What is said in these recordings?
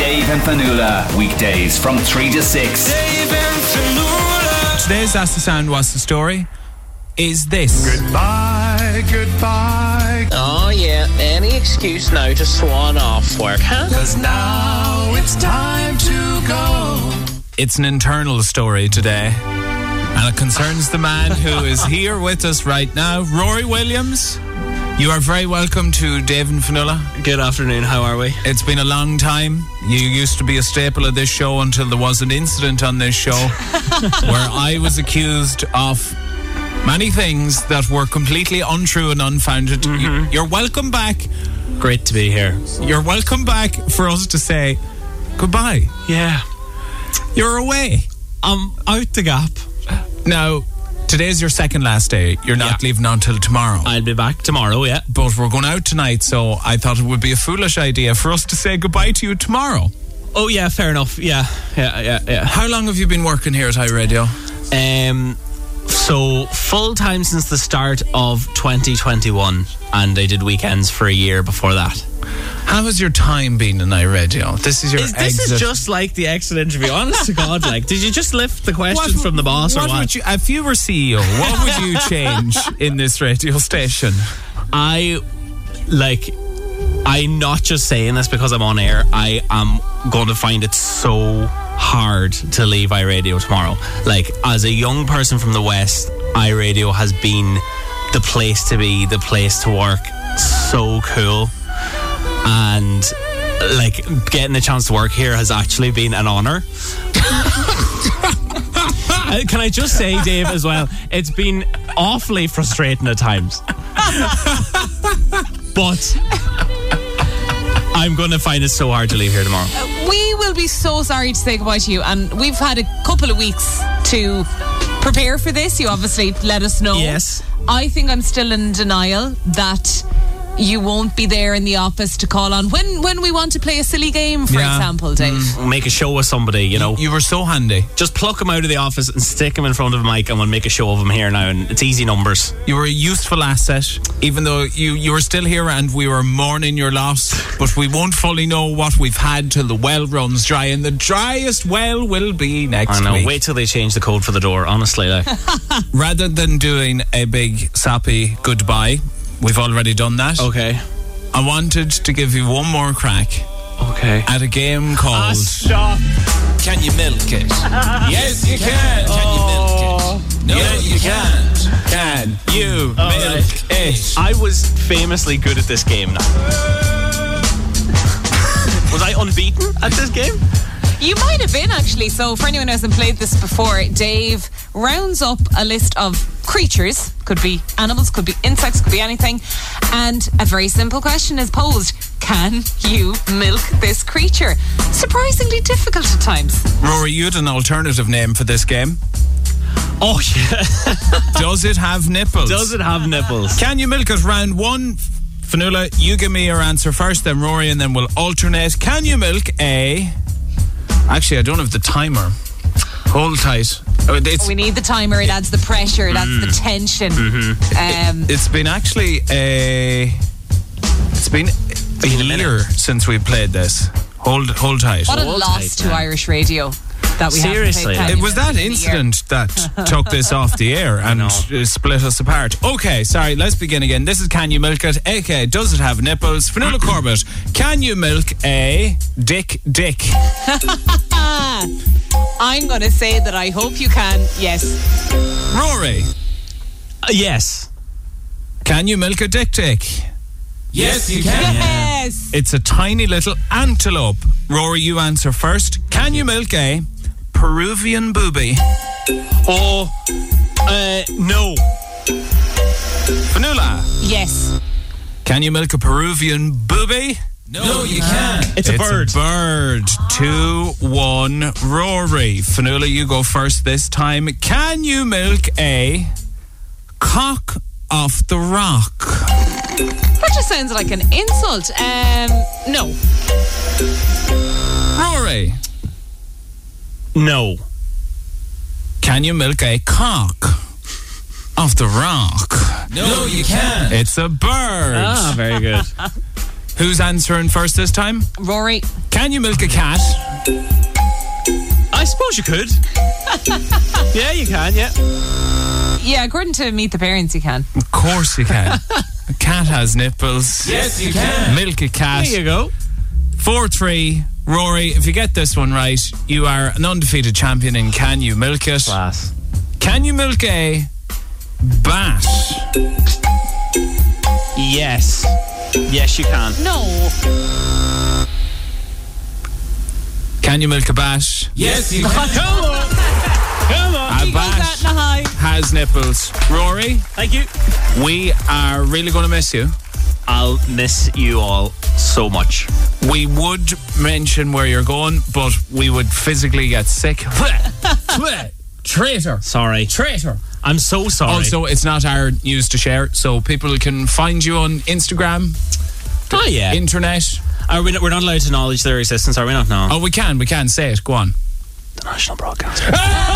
Dave and Fionnuala. Weekdays from 3 to 6. Dave and Fionnuala. Today's Ask the Sound What's the Story is this. Goodbye, goodbye. Oh yeah, any excuse now to swan off work, huh? 'Cause now it's time to go. It's an internal story today, and it concerns the man who is here with us right now, Rory Williams. You are very welcome to Dave and Fionnuala. Good afternoon, how are we? It's been a long time. You used to be a staple of this show until there was an incident on this show where I was accused of many things that were completely untrue and unfounded. You're welcome back. Great to be here. You're welcome back for us to say goodbye. Yeah. You're away. I'm out the gap. Now, today's your second last day. You're not leaving until tomorrow. I'll be back tomorrow, yeah. But we're going out tonight, so I thought it would be a foolish idea for us to say goodbye to you tomorrow. Oh yeah, fair enough. Yeah. How long have you been working here at iRadio? So full time since the start of 2021, and I did weekends for a year before that. How has your time been in iRadio? This is your exit. This is just like the exit interview. Honest to God, like, did you just lift the questions from the boss or what? Would you, if you were CEO, what would you change in this radio station? I'm not just saying this because I'm on air. I am going to find it so hard to leave iRadio tomorrow. Like, as a young person from the West, iRadio has been the place to be, the place to work. So cool. And like, getting a chance to work here has actually been an honour. Can I just say, Dave, as well, it's been awfully frustrating at times. But I'm going to find it so hard to leave here tomorrow. We will be so sorry to say goodbye to you, and we've had a couple of weeks to prepare for this. You obviously let us know. Yes. I think I'm still in denial that you won't be there in the office to call on when we want to play a silly game, for example, Dave. Make a show with somebody, you know. You were so handy. Just pluck him out of the office and stick him in front of a mic, and we'll make a show of him here now, and it's easy numbers. You were a useful asset, even though you were still here and we were mourning your loss, but we won't fully know what we've had till the well runs dry, and the driest well will be next week. Wait till they change the code for the door, honestly. Like. Rather than doing a big soppy goodbye, we've already done that. Okay. I wanted to give you one more crack. Okay. At a game called Stop. Can You Milk It? Yes, you can. Can you milk it? No, you can't. Can you milk it? I was famously good at this game now. Was I unbeaten at this game? You might have been, actually. So for anyone who hasn't played this before, Dave rounds up a list of creatures. Could be animals, could be insects, could be anything. And a very simple question is posed. Can you milk this creature? Surprisingly difficult at times. Rory, you had an alternative name for this game. Oh, yeah. Does it have nipples? Does it have nipples? Can you milk it? Round one. Fionnuala, you give me your answer first, then Rory, and then we'll alternate. Can you milk a... Actually, I don't have the timer. Hold tight. We need the timer. It adds the pressure. That's the tension. It's been actually it's been a year since we played this. Hold tight. What a loss to Irish radio that we Seriously, have to it was that incident that took this off the air and split us apart. Okay, sorry, let's begin again. This is Can You Milk It? AK, does it have nipples? Fionnuala Corbett, can you milk a dick? I'm going to say that I hope you can. Yes. Rory, Yes. can you milk a dick? Yes, you can. Yes. It's a tiny little antelope. Rory, you answer first. Can you milk a Peruvian booby? Oh, no. Fionnuala, Yes. can you milk a Peruvian booby? No, you can't. It's a bird. 2-1 Rory. Fionnuala, you go first this time. Can you milk a cock off the rock? That just sounds like an insult. No. Rory, No. can you milk a cock off the rock? No, you can't. It's a bird. Ah, very good. Who's answering first this time? Rory. Can Can you milk a cat? I suppose you could. Yeah, you can, yeah. Yeah, according to Meet the Parents, you can. Of course you can. A cat has nipples. Yes, you can. Milk a cat. There you go. 4-3. Rory, if you get this one right, you are an undefeated champion in Can You Milk It? Class. Can you milk a bat? Yes. Yes, you can. No. Can you milk a bat? Yes, you can. Come on. Come on. A bat has nipples. Rory, Thank you. we are really going to miss you. I'll miss you all so much. We would mention where you're going, but we would physically get sick. Traitor. Sorry. Traitor. I'm so sorry. Also, it's not our news to share, so people can find you on Instagram, oh, yeah. internet. We're not allowed to acknowledge their existence, are we not? No. Oh, we can say it. Go on. The national broadcaster.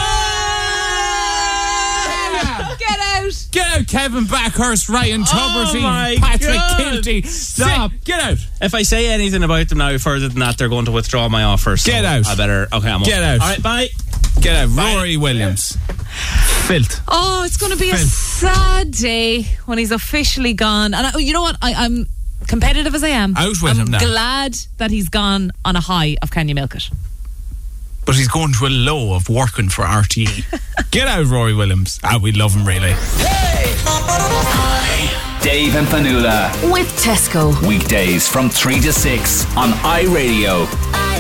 Get out. Get out, Kevin Backhurst, Ryan Tuberty, my Patrick God. Kilty. Stop. Get out. If I say anything about them now further than that, they're going to withdraw my offer. So Get out. I better. Okay, I'm Get off. out. All right, bye. Get out. Rory Williams. Filth. Oh, it's going to be a Phil. sad day when he's officially gone. And you know what? I'm competitive as I am. Out with him now. I'm glad that he's gone on a high of Can You Milk It? But he's going to a low of working for RTE. Get out, Rory Williams. We love him, really. Dave and Fanula. With Tesco. Weekdays from 3 to 6 on iRadio.